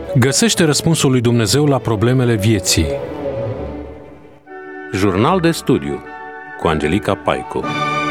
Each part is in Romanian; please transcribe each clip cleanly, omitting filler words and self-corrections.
Găsește răspunsul lui Dumnezeu la problemele vieții. Jurnal de studiu cu Angelica Paicu.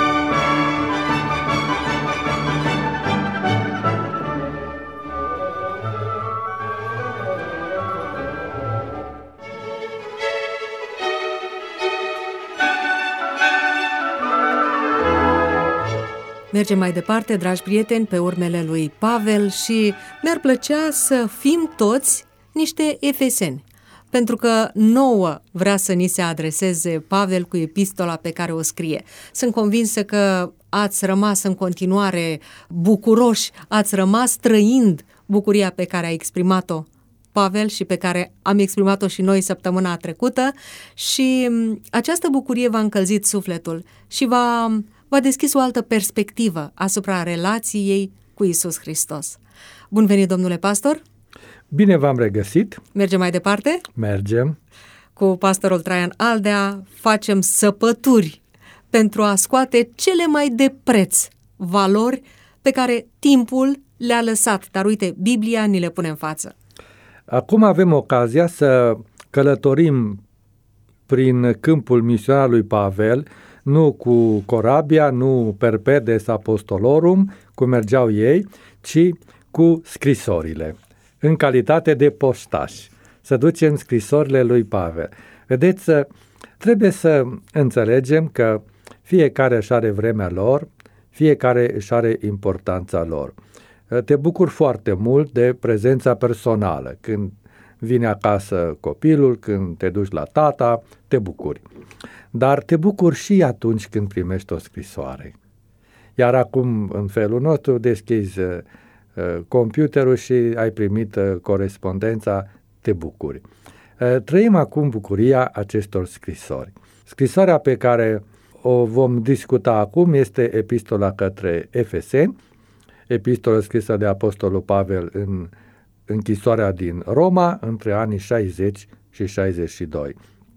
Mergem mai departe, dragi prieteni, pe urmele lui Pavel și mi-ar plăcea să fim toți niște efeseni, pentru că nouă vrea să ni se adreseze Pavel cu epistola pe care o scrie. Sunt convinsă că ați rămas în continuare bucuroși, ați rămas trăind bucuria pe care a exprimat-o Pavel și pe care am exprimat-o și noi săptămâna trecută și această bucurie v-a încălzit sufletul și v-a deschis o altă perspectivă asupra relației cu Iisus Hristos. Bun venit, domnule pastor! Bine v-am regăsit! Mergem mai departe? Mergem! Cu pastorul Traian Aldea facem săpături pentru a scoate cele mai de preț valori pe care timpul le-a lăsat, dar uite, Biblia ni le pune în față. Acum avem ocazia să călătorim prin câmpul misionar lui Pavel, nu cu corabia, nu perpedes apostolorum, cum mergeau ei, ci cu scrisorile, în calitate de poștași. Să ducem scrisorile lui Pavel. Vedeți, trebuie să înțelegem că fiecare își are vremea lor, fiecare își are importanța lor. Te bucuri foarte mult de prezența personală. Când vine acasă copilul, când te duci la tata, te bucuri. Dar te bucuri și atunci când primești o scrisoare. Iar acum, în felul nostru, deschizi computerul și ai primit corespondența, te bucuri. Trăim acum bucuria acestor scrisori. Scrisoarea pe care o vom discuta acum este epistola către Efeseni, epistolă scrisă de apostolul Pavel în închisoarea din Roma între anii 60 și 62.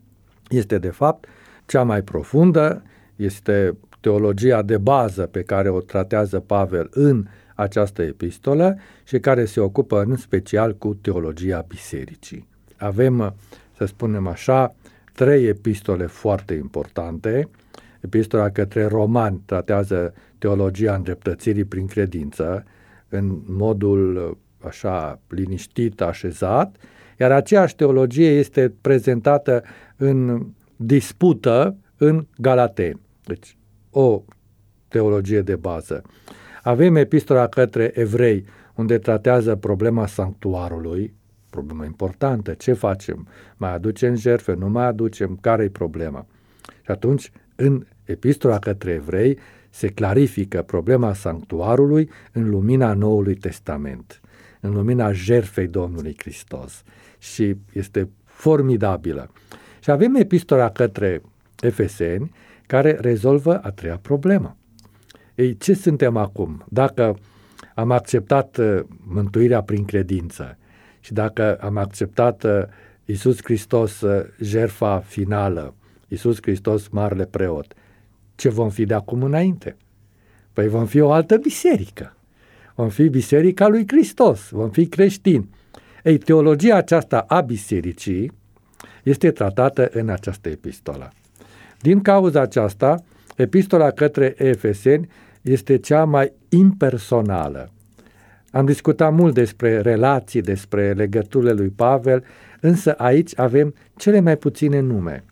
Este, de fapt, cea mai profundă, este teologia de bază pe care o tratează Pavel în această epistolă și care se ocupă în special cu teologia bisericii. Avem, să spunem așa, 3 epistole foarte importante. Epistola către Romani tratează teologia îndreptățirii prin credință în modul așa liniștit, așezat, iar aceeași teologie este prezentată în dispută în Galateni. Deci, o teologie de bază. Avem epistola către Evrei, unde tratează problema sanctuarului, problemă importantă. Ce facem? Mai aducem jertfe? Nu mai aducem? Care-i problema? Și atunci, în epistola către Evrei, se clarifică problema sanctuarului în lumina Noului Testament, în lumina jertfei Domnului Hristos. Și este formidabilă. Și avem epistola către Efeseni, care rezolvă a 3-a problemă. Ei, ce suntem acum? Dacă am acceptat mântuirea prin credință și dacă am acceptat Iisus Hristos jertfa finală, Iisus Hristos marele preot, ce vom fi de acum înainte? Păi vom fi o altă biserică. Vom fi biserica lui Hristos, vom fi creștini. Ei, teologia aceasta a bisericii este tratată în această epistolă. Din cauza aceasta, epistola către Efeseni este cea mai impersonală. Am discutat mult despre relații, despre legăturile lui Pavel, însă aici avem cele mai puține nume.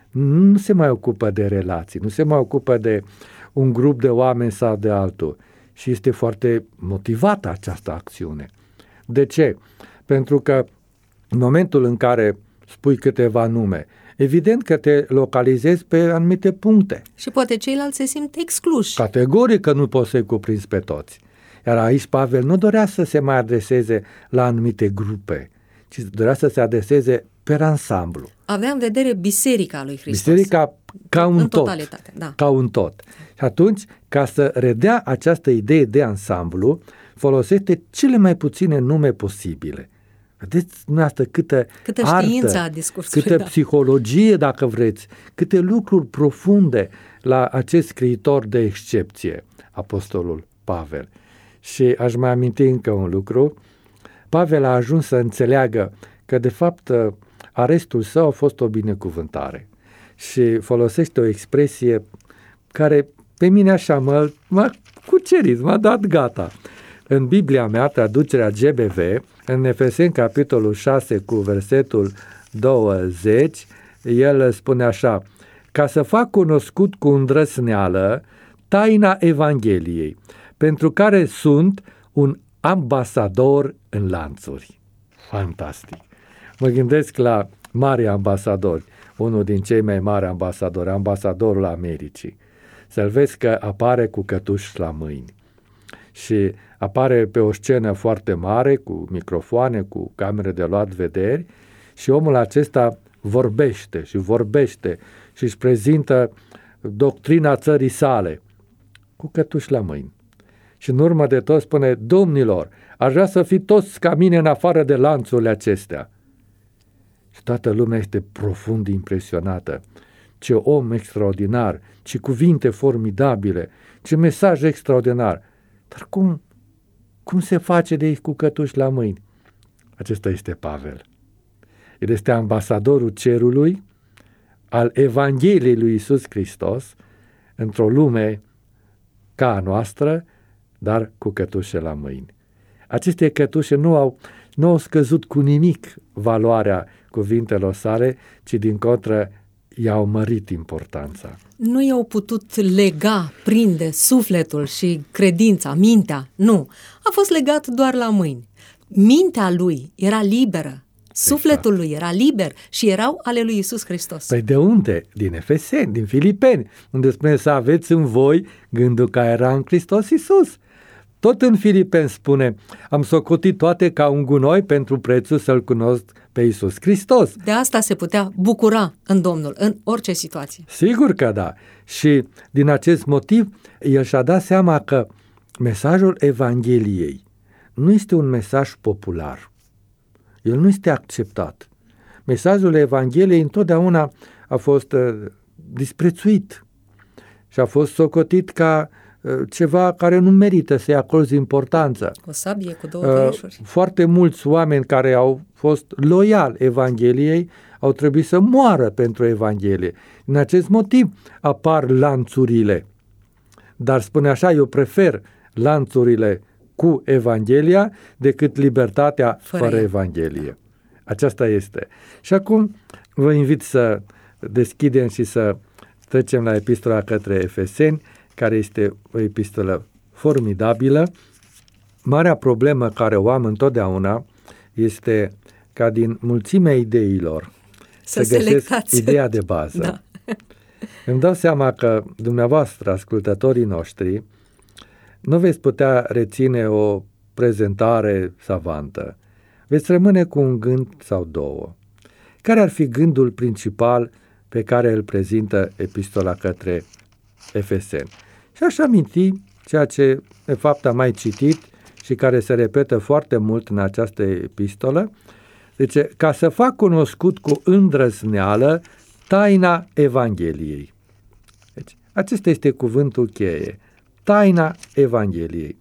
Nu se mai ocupă de relații, nu se mai ocupă de un grup de oameni sau de altul. Și este foarte motivată această acțiune. De ce? Pentru că în momentul în care spui câteva nume, evident că te localizezi pe anumite puncte. Și poate ceilalți se simt excluși. Categoric că nu poți să-i cuprinzi pe toți. Iar aici Pavel nu dorea să se mai adreseze la anumite grupe, ci dorea să se adreseze per ansamblu. Avea în vedere biserica lui Hristos. Biserica ca un tot. Totalitate, da. Ca un tot. Și atunci, ca să redea această idee de ansamblu, folosește cele mai puține nume posibile. Vedeți dumneavoastră câtă știință artă, a discursului, câtă psihologie, dacă vreți, câte lucruri profunde la acest scriitor de excepție, apostolul Pavel. Și aș mai aminti încă un lucru. Pavel a ajuns să înțeleagă că de fapt arestul său a fost o binecuvântare și folosește o expresie care pe mine așa m-a cucerit, m-a dat gata. În Biblia mea, traducerea GBV, în Efeseni capitolul 6 cu versetul 20, el spune așa: ca să fac cunoscut cu îndrăzneală taina Evangheliei, pentru care sunt un ambasador în lanțuri. Fantastic! Mă gândesc la mari ambasadori, unul din cei mai mari ambasadori, ambasadorul Americii. Să-l vezi că apare cu cătuși la mâini și apare pe o scenă foarte mare, cu microfoane, cu camere de luat vederi, și omul acesta vorbește și își prezintă doctrina țării sale cu cătuși la mâini. Și în urmă de tot spune: domnilor, aș vrea să fiți toți ca mine în afară de lanțurile acestea. Și toată lumea este profund impresionată. Ce om extraordinar, ce cuvinte formidabile, ce mesaj extraordinar. Dar cum se face de ei cu cătuși la mâini? Acesta este Pavel. El este ambasadorul cerului, al Evangheliei lui Iisus Hristos, într-o lume ca a noastră, dar cu cătușe la mâini. Aceste cătușe nu au scăzut cu nimic valoarea cuvintelor sale, ci din contră i-au mărit importanța. Nu i-au putut lega, prinde sufletul și credința, mintea, nu. A fost legat doar la mâini. Mintea lui era liberă, sufletul lui era liber și erau ale lui Iisus Hristos. Păi de unde? Din Efeseni, din Filipeni, unde spune să aveți în voi gândul că era în Hristos Iisus. Tot în Filipeni spune: am socotit toate ca un gunoi pentru prețul să-L cunosc pe Iisus Hristos. De asta se putea bucura în Domnul, în orice situație. Sigur că da. Și din acest motiv, el și-a dat seama că mesajul Evangheliei nu este un mesaj popular. El nu este acceptat. Mesajul Evangheliei întotdeauna a fost disprețuit și a fost socotit ca ceva care nu merită să-i acorzi importanță. O sabie cu două tăișuri. Foarte mulți oameni care au fost loiali Evangheliei au trebuit să moară pentru Evanghelie. Din acest motiv apar lanțurile. Dar spune așa: eu prefer lanțurile cu Evanghelia decât libertatea fără Evanghelie. Aceasta este. Și acum vă invit să deschidem și să trecem la epistola către Efeseni, care este o epistolă formidabilă. Marea problemă care o am întotdeauna este ca din mulțimea ideilor să găsesc ideea de bază. Da. Îmi dau seama că dumneavoastră, ascultătorii noștri, nu veți putea reține o prezentare savantă. Veți rămâne cu un gând sau două. Care ar fi gândul principal pe care îl prezintă epistola către Efeseni? Și aș aminti ceea ce de fapt am mai citit și care se repetă foarte mult în această epistolă. Deci, ca să fac cunoscut cu îndrăzneală taina Evangheliei. Deci, acesta este cuvântul cheie. Taina Evangheliei.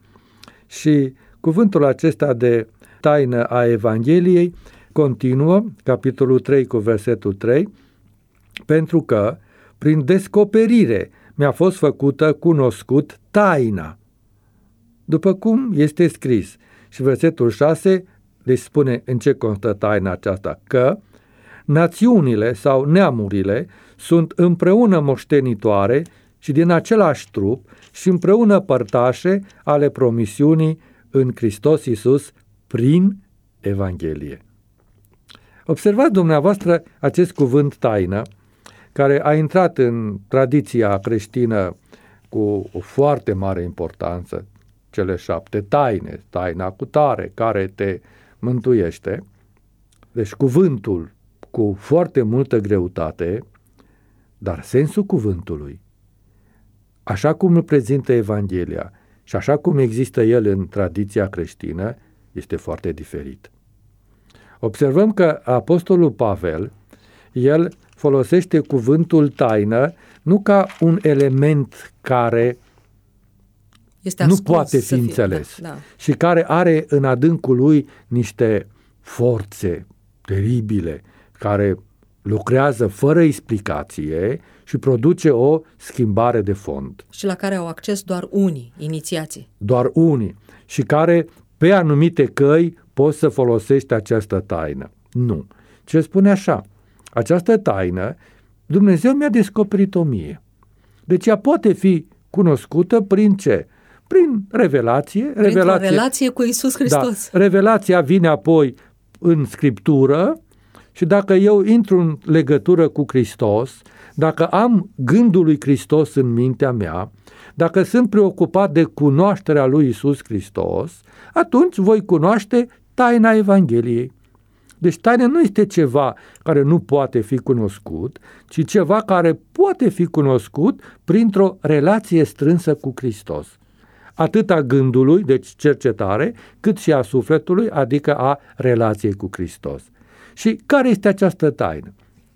Și cuvântul acesta de taină a Evangheliei continuă, capitolul 3 cu versetul 3, pentru că prin descoperire mi-a fost făcută cunoscut taina, după cum este scris. Și versetul 6 le spune în ce constă taina aceasta: că națiunile sau neamurile sunt împreună moștenitoare și din același trup și împreună părtașe ale promisiunii în Hristos Iisus prin Evanghelie. Observați dumneavoastră acest cuvânt taină, care a intrat în tradiția creștină cu o foarte mare importanță, cele 7 taine, taina cutare, care te mântuiește. Deci cuvântul cu foarte multă greutate, dar sensul cuvântului, așa cum îl prezintă Evanghelia și așa cum există el în tradiția creștină, este foarte diferit. Observăm că apostolul Pavel, el folosește cuvântul taină nu ca un element care Este nu ascuns poate să fi fie, înțeles da. și care are în adâncul lui niște forțe teribile care lucrează fără explicație și produce o schimbare de fond. Și la care au acces doar unii, inițiații. Doar unii și care pe anumite căi poți să folosești această taină. Nu. Ce spune așa? Această taină Dumnezeu mi-a descoperit-o mie. Deci ea poate fi cunoscută prin ce? Prin revelație. Printr-o relație cu Iisus Hristos. Da, revelația vine apoi în Scriptură și dacă eu intru în legătură cu Hristos, dacă am gândul lui Hristos în mintea mea, dacă sunt preocupat de cunoașterea lui Iisus Hristos, atunci voi cunoaște taina Evangheliei. Deci taina nu este ceva care nu poate fi cunoscut, ci ceva care poate fi cunoscut printr-o relație strânsă cu Hristos. Atât a gândului, deci cercetare, cât și a sufletului, adică a relației cu Hristos. Și care este această taină?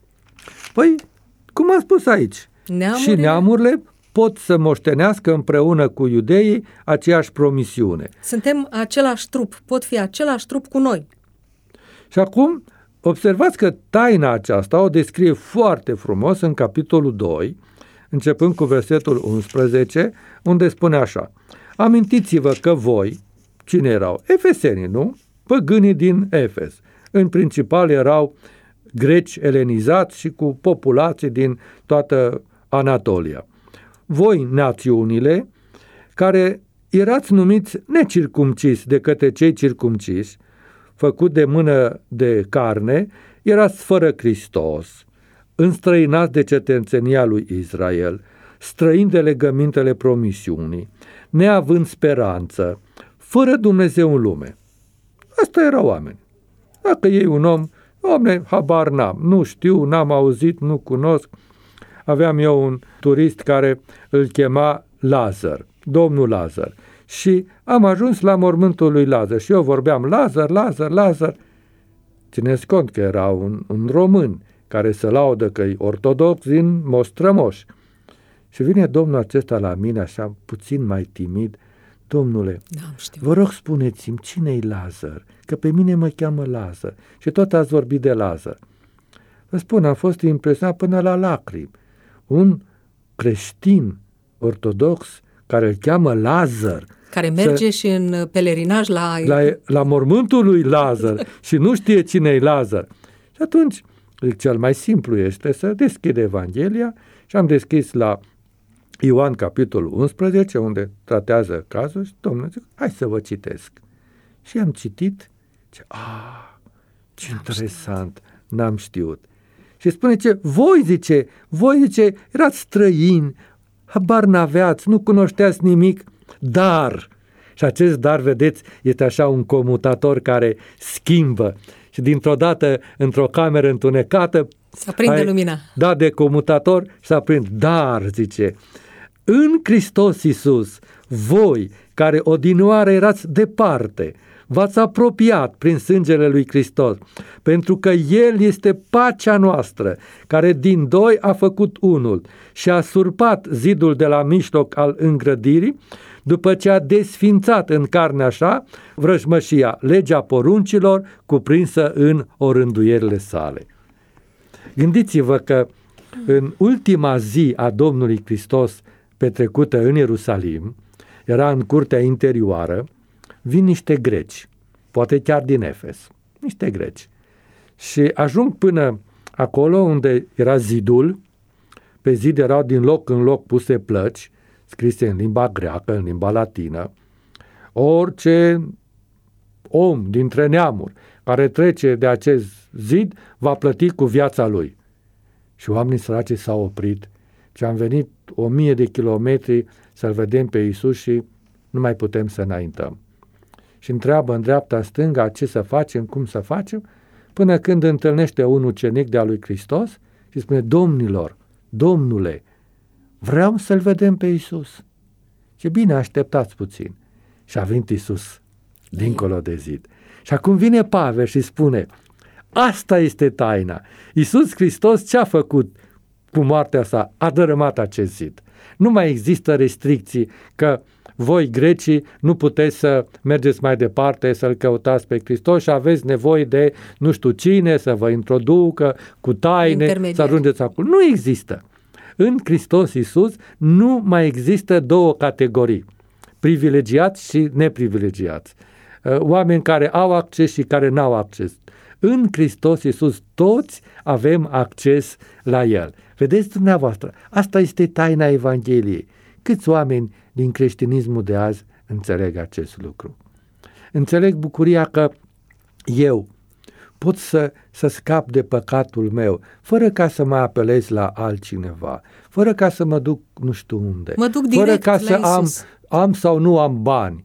Păi, cum am spus aici, și neamurile pot să moștenească împreună cu iudeii aceeași promisiune. Suntem același trup, pot fi același trup cu noi. Și acum, observați că taina aceasta o descrie foarte frumos în capitolul 2, începând cu versetul 11, unde spune așa: amintiți-vă că voi, cine erau? Efesenii, nu? Păgânii din Efes. În principal erau greci elenizați și cu populații din toată Anatolia. Voi, națiunile, care erați numiți necircumciși de către cei circumciși, făcut de mână de carne, erați fără Hristos, înstrăinați de cetățenia lui Israel, străini de legămintele promisiunii, neavând speranță, fără Dumnezeu în lume. Asta erau oameni. Dacă ei un om, habar n-am, nu știu, n-am auzit, nu cunosc. Aveam eu un turist care îl chema Lazar, domnul Lazar. Și am ajuns la mormântul lui Lazar și eu vorbeam Lazar. Țineți cont că era un român care se laudă că e ortodox din Mostrămoș. Și vine domnul acesta la mine așa puțin mai timid: domnule, vă rog spuneți-mi cine-i Lazar, că pe mine mă cheamă Lazar și tot ați vorbit de Lazar. Vă spun, am fost impresionat până la lacrimi. Un creștin ortodox care îl cheamă Lazar, care merge și în pelerinaj la mormântul lui Lazar și nu știe cine-i Lazar. Și atunci, cel mai simplu este să deschide Evanghelia și am deschis la Ioan capitolul 11, unde tratează cazul și Domnul zice: hai să vă citesc. Și am citit, ce interesant, n-am știut. Și spune voi zice, erați străini, habar n-aveați, nu cunoșteați nimic, dar, și acest dar, vedeți, este așa un comutator care schimbă și dintr-o dată, într-o cameră întunecată, se aprinde lumina. Da, de comutator și se aprinde. Dar, zice, în Hristos Iisus, voi, care odinioară erați departe, v-ați apropiat prin sângele lui Hristos, pentru că El este pacea noastră, care din doi a făcut unul și a surpat zidul de la mijloc al îngrădirii, după ce a desfințat în carnea sa vrăjmășia, legea poruncilor cuprinsă în orânduierile sale. Gândiți-vă că în ultima zi a Domnului Hristos petrecută în Ierusalim, era în curtea interioară, vin niște greci, poate chiar din Efes, niște greci, și ajung până acolo unde era zidul. Pe zid erau din loc în loc puse plăci, scrise în limba greacă, în limba latină. Orice om dintre neamuri care trece de acest zid va plăti cu viața lui. Și oamenii săraci s-au oprit și am venit 1000 de kilometri să-L vedem pe Iisus și nu mai putem să înaintăm. Și întreabă în dreapta, în stânga, ce să facem, cum să facem, până când întâlnește un ucenic de-a lui Hristos și spune: domnilor, Domnule, vreau să-L vedem pe Iisus. Ce bine, așteptați puțin. Și a venit Iisus dincolo de zid. Și acum vine Pavel și spune: asta este taina. Iisus Hristos ce a făcut cu moartea sa? A dărâmat acest zid. Nu mai există restricții că voi grecii nu puteți să mergeți mai departe, să-L căutați pe Hristos și aveți nevoie de nu știu cine să vă introducă cu taine, să ajungeți acolo. Nu există. În Hristos Iisus nu mai există două categorii, privilegiați și neprivilegiați. Oameni care au acces și care n-au acces. În Hristos Iisus toți avem acces la El. Vedeți dumneavoastră, asta este taina Evangheliei. Câți oameni din creștinismul de azi înțeleg acest lucru? Înțeleg bucuria că eu pot să scap de păcatul meu, fără ca să mă apelez la altcineva, fără ca să mă duc nu știu unde, mă duc direct fără ca să Iisus. am sau nu am bani.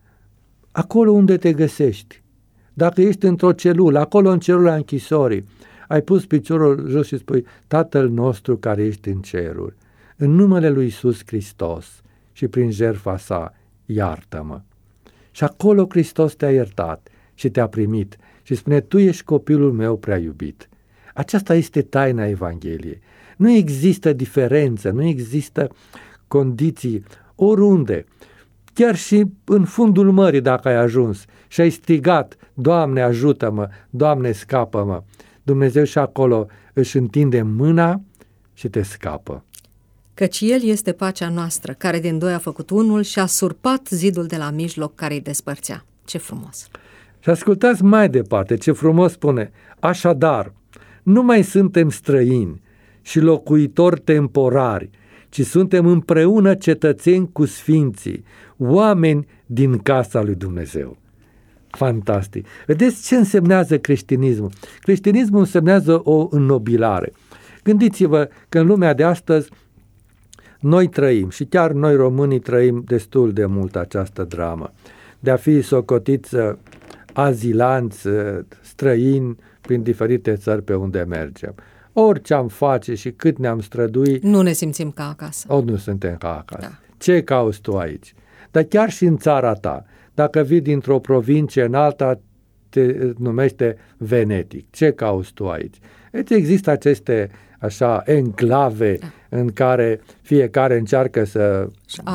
Acolo unde te găsești, dacă ești într-o celulă, acolo în celula închisorii, ai pus piciorul jos și spui, Tatăl nostru care ești în ceruri, în numele lui Iisus Hristos și prin jertfa sa, iartă-mă. Și acolo Hristos te-a iertat și te-a primit și spune, tu ești copilul meu prea iubit. Aceasta este taina Evangheliei. Nu există diferență, nu există condiții oriunde. Chiar și în fundul mării dacă ai ajuns și ai strigat, Doamne ajută-mă, Doamne scapă-mă, Dumnezeu și acolo își întinde mâna și te scapă. Căci El este pacea noastră, care din doi a făcut unul și a surpat zidul de la mijloc care îi despărțea. Ce frumos! Și ascultați mai departe ce frumos spune. Așadar, nu mai suntem străini și locuitori temporari, ci suntem împreună cetățeni cu sfinții, oameni din casa lui Dumnezeu. Fantastic! Vedeți ce însemnează creștinismul? Creștinismul însemnează o înnobilare. Gândiți-vă că în lumea de astăzi noi trăim, și chiar noi românii trăim destul de mult această dramă, de a fi socotiți azilanți, străini prin diferite țări pe unde mergem. Orice am face și cât ne-am strădui, nu ne simțim ca acasă. Nu suntem ca acasă. Da. Ce cauți tu aici? Dar chiar și în țara ta, dacă vii dintr-o provincie în alta, te numește venetic. Ce cauți tu aici? Deci există aceste așa enclave în care fiecare încearcă să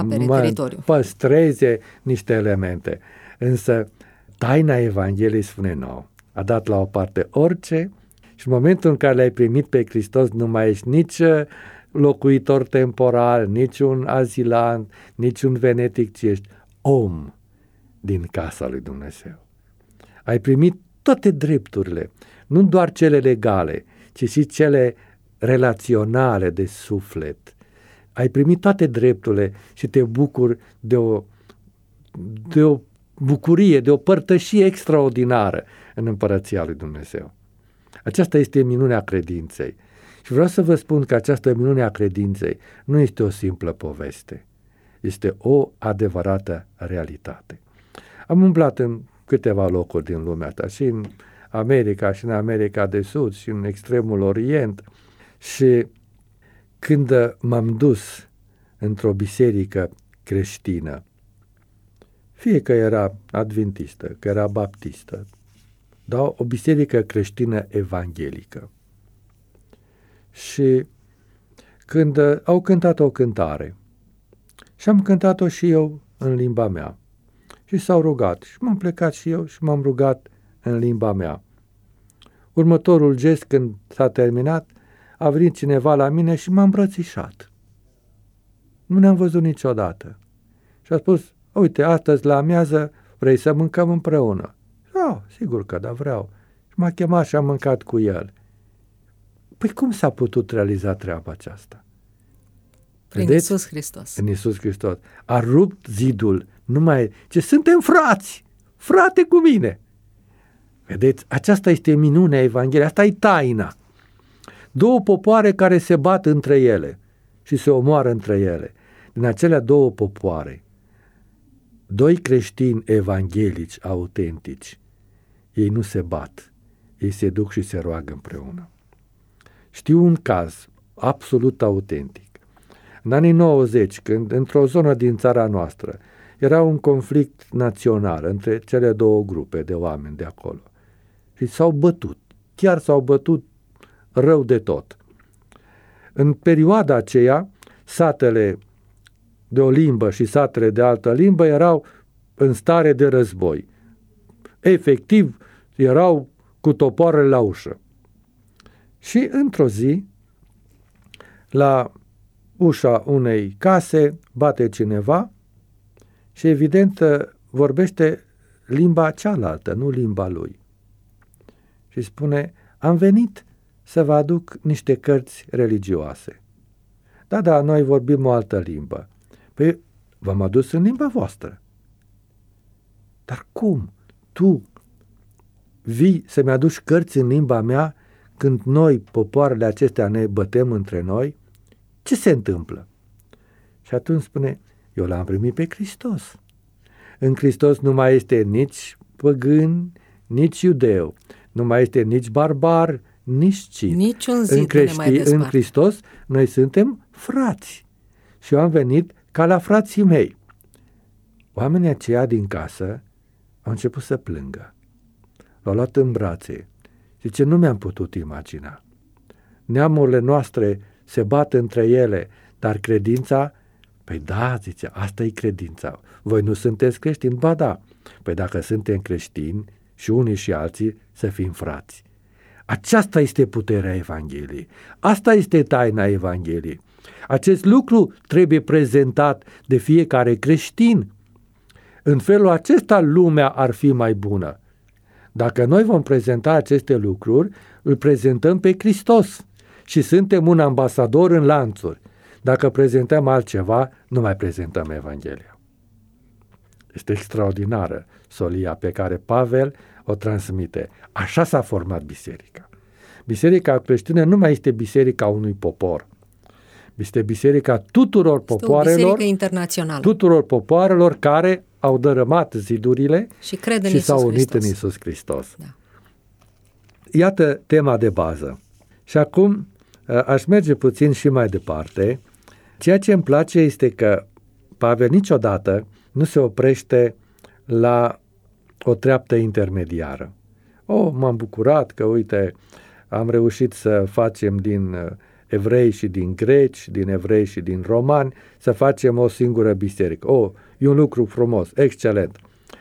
păstreze niște elemente. Însă taina Evangheliei spune nou. A dat la o parte orice și în momentul în care l-ai primit pe Hristos nu mai ești nici locuitor temporal, nici un azilant, nici un venetic, ci ești om din casa lui Dumnezeu. Ai primit toate drepturile, nu doar cele legale, ci și cele relaționale de suflet. Ai primit toate drepturile și te bucuri de o bucurie, de o părtășie extraordinară în împărăția lui Dumnezeu. Aceasta este minunea credinței. Și vreau să vă spun că această minune a credinței nu este o simplă poveste. Este o adevărată realitate. Am umblat în câteva locuri din lumea asta, și în America, și în America de Sud, și în extremul Orient. Și când m-am dus într-o biserică creștină, fie că era adventistă, că era baptistă, dar o biserică creștină evanghelică. Și când au cântat o cântare, și am cântat-o și eu în limba mea, și s-au rugat, și m-am plecat și eu și m-am rugat în limba mea. Următorul gest, când s-a terminat, a venit cineva la mine și m-a îmbrățișat. Nu ne-am văzut niciodată. Și a spus, uite, astăzi la amiază vrei să mâncăm împreună? Sigur că da, vreau. Și m-a chemat și am mâncat cu el. Păi cum s-a putut realiza treaba aceasta? Prin Iisus Hristos. În Iisus Hristos. A rupt zidul. Ce suntem frați! Frate cu mine! Vedeți? Aceasta este minunea Evangheliei. Asta e taina. Două popoare care se bat între ele și se omoară între ele. Din acelea două popoare, doi creștini evanghelici autentici, ei nu se bat, ei se duc și se roagă împreună. Știu un caz absolut autentic. În anii 90, când într-o zonă din țara noastră era un conflict național între cele două grupe de oameni de acolo și s-au bătut, chiar s-au bătut rău de tot. În perioada aceea, satele de o limbă și satele de altă limbă erau în stare de război. Efectiv, erau cu topoarele la ușă. Și într-o zi, la ușa unei case, bate cineva și evident vorbește limba cealaltă, nu limba lui. Și spune: am venit să vă aduc niște cărți religioase. Da, noi vorbim o altă limbă. Păi v-am adus în limba voastră. Dar cum? Tu vii să-mi aduci cărți în limba mea când noi, popoarele acestea, ne bătem între noi? Ce se întâmplă? Și atunci spune: eu l-am primit pe Hristos. În Hristos nu mai este nici păgân, nici iudeu, nu mai este nici barbar, nici cit. Niciun zid nu ne mai desparte. În Hristos noi suntem frați. Și eu am venit ca la frații mei. Oamenii aceia din casă au început să plângă. L-au luat în brațe. Zice: nu mi-am putut imagina. Neamurile noastre se bat între ele, dar credința... Păi da, zice, asta e credința. Voi nu sunteți creștini? Ba da. Păi dacă suntem creștini, și unii și alții, să fim frați. Aceasta este puterea Evangheliei. Asta este taina Evangheliei. Acest lucru trebuie prezentat de fiecare creștin. În felul acesta lumea ar fi mai bună. Dacă noi vom prezenta aceste lucruri, îl prezentăm pe Hristos și suntem un ambasador în lanțuri. Dacă prezentăm altceva, nu mai prezentăm Evanghelia. Este extraordinară solia pe care Pavel o transmite. Așa s-a format biserica. Biserica creștină nu mai este biserica unui popor. Este biserica tuturor popoarelor. Este o biserică internațională. Tuturor popoarelor care au dărâmat zidurile și s-au unit în Iisus Hristos. Da. Iată tema de bază. Și acum aș merge puțin și mai departe. Ceea ce îmi place este că Pavel niciodată nu se oprește la o treaptă intermediară. M-am bucurat că, uite, am reușit să facem din evrei și din greci, din evrei și din romani, să facem o singură biserică. E un lucru frumos, excelent.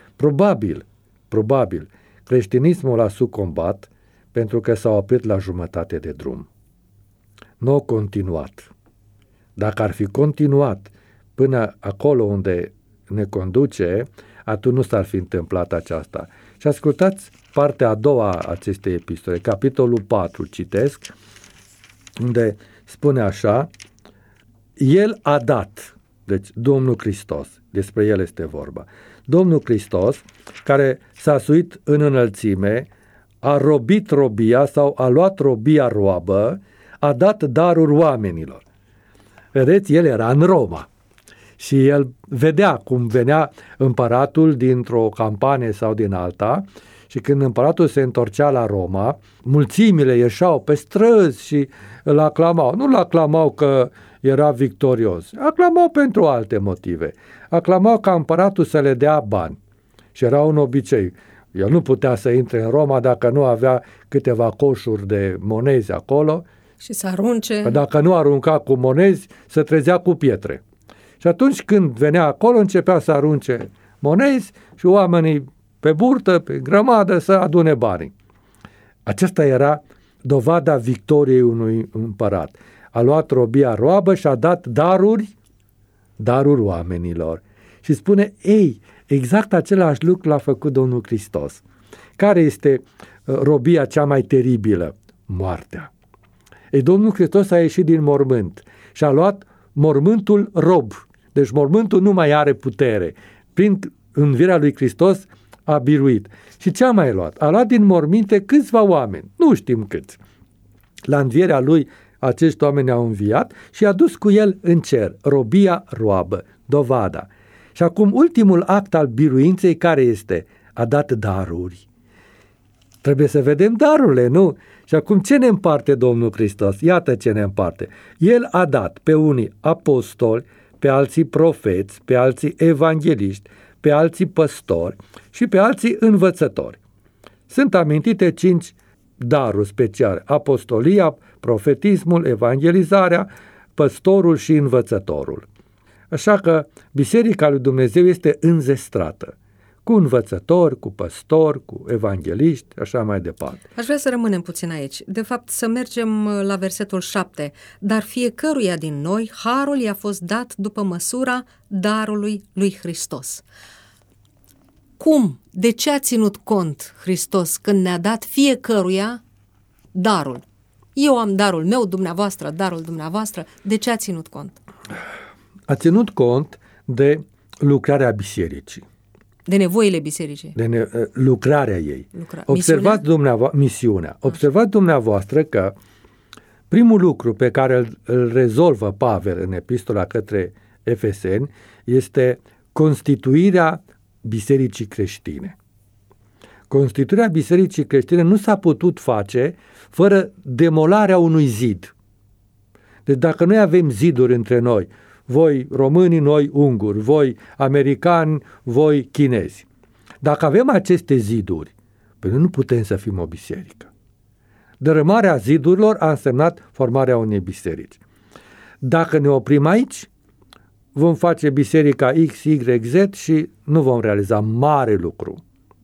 Probabil, creștinismul a sucombat pentru că s-a oprit la jumătate de drum. Nu a continuat. Dacă ar fi continuat până acolo unde ne conduce, atunci nu s-ar fi întâmplat aceasta. Și ascultați partea a doua a acestei epistole, capitolul 4, citesc, unde spune așa: El a dat, deci Domnul Hristos, despre El este vorba, Domnul Hristos, care s-a suit în înălțime, a robit robia sau a luat robia roabă, a dat daruri oamenilor. Vedeți, El era în Roma și El vedea cum venea împăratul dintr-o campanie sau din alta și când împăratul se întorcea la Roma, mulțimile ieșeau pe străzi și îl aclamau. Nu îl aclamau că era victorios, aclamau pentru alte motive. Aclamau ca împăratul să le dea bani. Și era un obicei. El nu putea să intre în Roma dacă nu avea câteva coșuri de monezi acolo. Și să arunce. Dacă nu arunca cu monezi, se trezea cu pietre. Și atunci când venea acolo, începea să arunce monezi și oamenii pe burtă, pe grămadă, să adune banii. Aceasta era dovada victoriei unui împărat. A luat robia roabă și a dat daruri oamenilor. Și spune, exact același lucru l-a făcut Domnul Hristos. Care este robia cea mai teribilă? Moartea. Domnul Hristos a ieșit din mormânt și a luat mormântul rob. Deci mormântul nu mai are putere. Prin învierea lui Hristos a biruit. Și ce a mai luat? A luat din morminte câțiva oameni, nu știm câți. La învierea lui acești oameni au înviat și a dus cu el în cer, robia roabă, dovada. Și acum ultimul act al biruinței care este? A dat daruri. Trebuie să vedem darurile, nu? Și acum ce ne împarte Domnul Hristos? Iată ce ne împarte. El a dat pe unii apostoli, pe alții profeți, pe alții evangeliști, pe alții păstori și pe alții învățători. Sunt amintite 5 daruri speciale: apostolia, profetismul, evangelizarea, păstorul și învățătorul. Așa că Biserica lui Dumnezeu este înzestrată, cu învățători, cu păstori, cu evangeliști, așa mai departe. Aș vrea să rămânem puțin aici. De fapt, să mergem la versetul 7. Dar fiecăruia din noi, harul i-a fost dat după măsura darului lui Hristos. Cum? De ce a ținut cont Hristos când ne-a dat fiecăruia darul? Eu am darul meu, dumneavoastră, darul dumneavoastră. De ce a ținut cont? A ținut cont de lucrarea bisericii. De nevoile bisericii. De lucrarea ei. Observați misiunea. Observați dumneavoastră că primul lucru pe care îl rezolvă Pavel în epistola către Efeseni este constituirea bisericii creștine. Constituirea bisericii creștine nu s-a putut face fără demolarea unui zid. Deci dacă noi avem ziduri între noi, voi români, noi unguri, voi americani, voi chinezi. Dacă avem aceste ziduri, păi nu putem să fim o biserică. Dărâmarea zidurilor a însemnat formarea unei biserici. Dacă ne oprim aici, vom face biserica X, Y, Z și nu vom realiza mare lucru.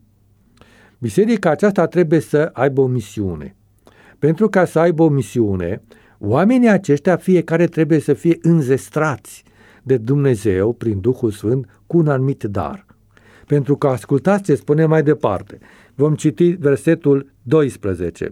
Biserica aceasta trebuie să aibă o misiune. Pentru ca să aibă o misiune, oamenii aceștia fiecare trebuie să fie înzestrați de Dumnezeu prin Duhul Sfânt cu un anumit dar. Pentru că ascultați ce spune mai departe. Vom citi versetul 12.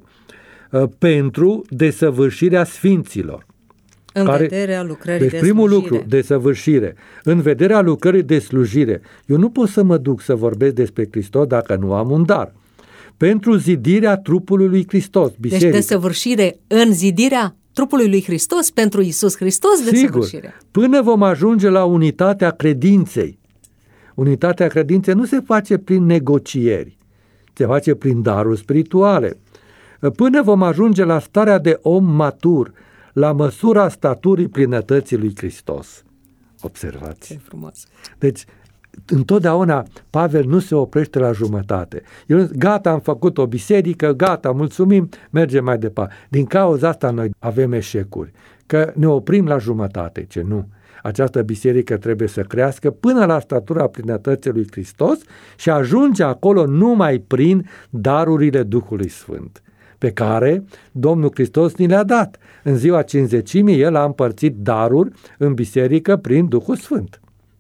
Pentru desăvârșirea sfinților. În vederea lucrării de primul slujire. lucru, desăvârșire. În vederea lucrării de slujire. Eu nu pot să mă duc să vorbesc despre Hristos dacă nu am un dar. Pentru zidirea trupului lui Hristos, biserică. Deci desăvârșire în zidirea trupului lui Hristos, pentru Iisus Hristos, desăvârșire. Sigur, până vom ajunge la unitatea credinței. Unitatea credinței nu se face prin negocieri, se face prin daruri spirituale. Până vom ajunge la starea de om matur, la măsura staturii plinătății lui Hristos. Observați. Ce frumos. Deci, întotdeauna Pavel nu se oprește la jumătate. El, gata, am făcut o biserică, gata, mulțumim, mergem mai departe. Din cauza asta noi avem eșecuri, că ne oprim la jumătate, ce nu. Această biserică trebuie să crească până la statura plinătății lui Hristos și ajunge acolo numai prin darurile Duhului Sfânt, pe care Domnul Hristos ni le-a dat. În ziua Cincizecimii, El a împărțit daruri în biserică prin Duhul Sfânt.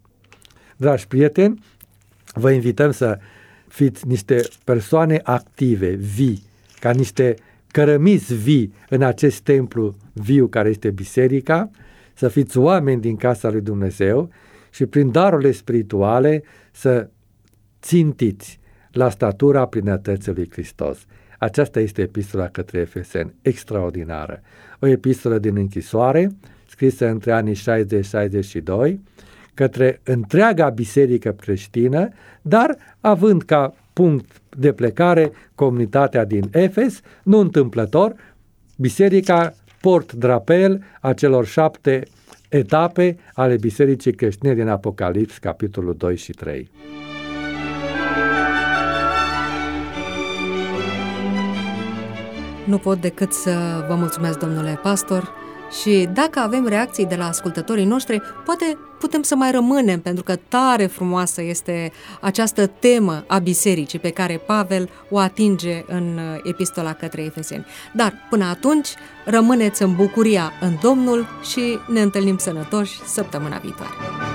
Dragi prieteni, vă invităm să fiți niște persoane active, vii, ca niște cărămizi vii în acest templu viu care este biserica, să fiți oameni din casa lui Dumnezeu și prin darurile spirituale să țintiți la statura plinătății lui Hristos. Aceasta este epistola către Efeseni, extraordinară. O epistolă din închisoare, scrisă între anii 60-62, către întreaga biserică creștină, dar având ca punct de plecare comunitatea din Efes, nu întâmplător, biserica port-drapel a celor 7 etape ale bisericii creștine din Apocalips, capitolul 2 și 3. Nu pot decât să vă mulțumesc, domnule pastor, și dacă avem reacții de la ascultătorii noștri, poate putem să mai rămânem, pentru că tare frumoasă este această temă a bisericii pe care Pavel o atinge în epistola către Efeseni. Dar până atunci, rămâneți în bucuria în Domnul și ne întâlnim sănătoși săptămâna viitoare.